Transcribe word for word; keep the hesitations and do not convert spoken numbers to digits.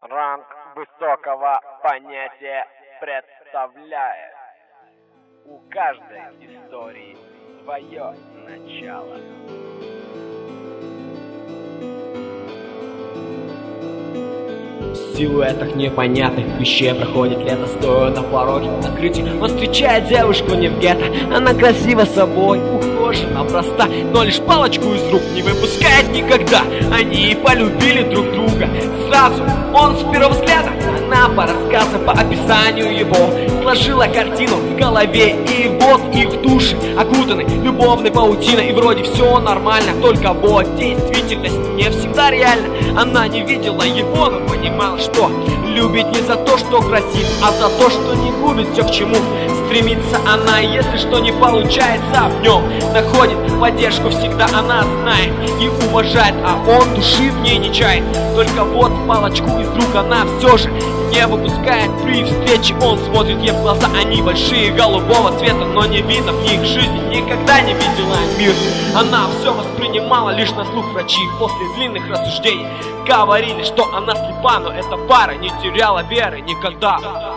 Ранг высокого понятия представляет. У каждой истории свое начало. В силуэтах непонятных вещей проходит лето, стоя на пороге открытия. Он встречает девушку не в гетто, она красива собой, ухожена, проста, но лишь палочку из рук не выпускает никогда. Они и полюбили друг друга сразу, он с первого взгляда. Она по рассказам, по описанию его сложила картину в голове, и вот их души окутаны любовной паутиной. И вроде все нормально, только вот действительность не всегда реальна. Она не видела его, но понимала, что любит не за то, что красив, а за то, что не губит все, к чему стремится она. Если что не получается, в нем находит поддержку всегда. Она знает и уважает, а он души в ней не чает. Только вот палочку из рук она все же не выпускает. При встрече он смотрит ей в глаза, они большие, голубого цвета, но не видно в них жизни. Никогда не видела мир, она все воспринимала лишь на слух. Врачи после длинных рассуждений говорили, что она слепа, но эта пара не теряла веры никогда.